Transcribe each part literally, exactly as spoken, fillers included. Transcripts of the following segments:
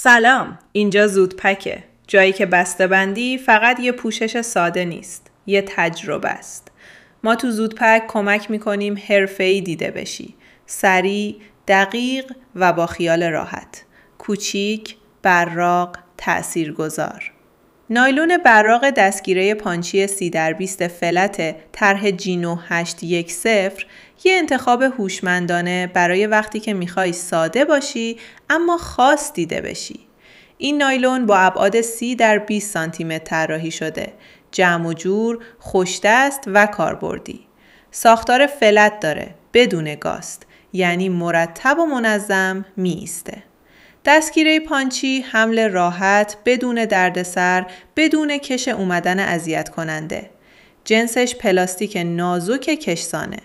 سلام، اینجا زودپکه. جایی که بسته‌بندی فقط یه پوشش ساده نیست، یه تجربه است. ما تو زودپک کمک میکنیم حرفه‌ای دیده بشی، سریع، دقیق و با خیال راحت. کوچیک، براق، تأثیرگذار. نایلون براق دستگیره پانچی سی در بیست فلت طرح جی نه هشت یک صفر یه انتخاب هوشمندانه برای وقتی که میخوای ساده باشی اما خاص دیده بشی. این نایلون با ابعاد سی در بیست سانتی متر طراحی شده، جمع و جور، خوش‌دست و کاربردی. ساختار فلت داره، بدون گاست، یعنی مرتب و منظم میسته. دستگیره پانچی حمل راحت، بدون دردسر، بدون کش اومدن اذیت کننده. جنسش پلاستیک نازک کشسانه.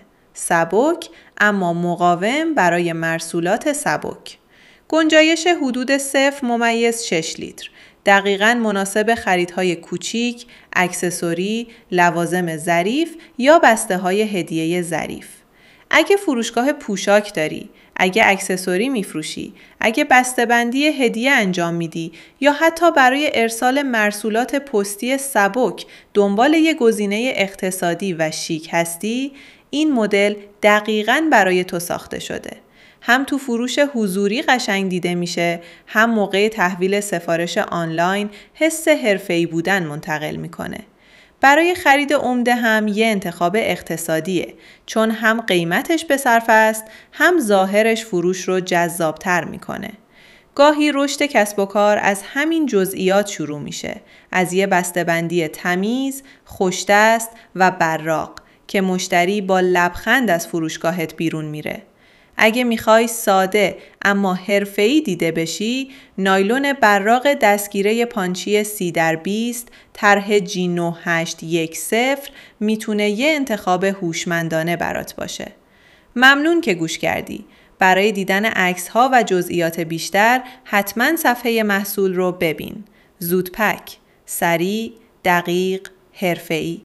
سبک اما مقاوم برای مرسولات سبک. گنجایش حدود صفر ممیز شش لیتر. دقیقاً مناسب خریدهای کوچیک، اکسسوری، لوازم ظریف یا بسته‌های هدیه ظریف. اگه فروشگاه پوشاک داری، اگه اکسسوری میفروشی، اگه بسته‌بندی هدیه انجام میدی یا حتی برای ارسال مرسولات پستی سبک دنبال یه گزینه اقتصادی و شیک هستی، این مدل دقیقاً برای تو ساخته شده. هم تو فروش حضوری قشنگ دیده میشه، هم موقع تحویل سفارش آنلاین حس حرفه‌ای بودن منتقل میکنه. برای خرید عمده هم یه انتخاب اقتصادیه، چون هم قیمتش به صرفه است، هم ظاهرش فروش رو جذابتر میکنه. گاهی رشد کسب و کار از همین جزئیات شروع میشه، از یه بسته‌بندی تمیز، خوش‌دست و براق که مشتری با لبخند از فروشگاهت بیرون میره. اگه میخوای ساده اما حرفه‌ای دیده بشی، نایلون براق دستگیره پانچی سی در بیست طرح جی نه هشت یک صفر میتونه یه انتخاب هوشمندانه برات باشه. ممنون که گوش کردی. برای دیدن عکس‌ها و جزئیات بیشتر حتما صفحه محصول رو ببین. زودپک، سریع، دقیق، حرفه‌ای.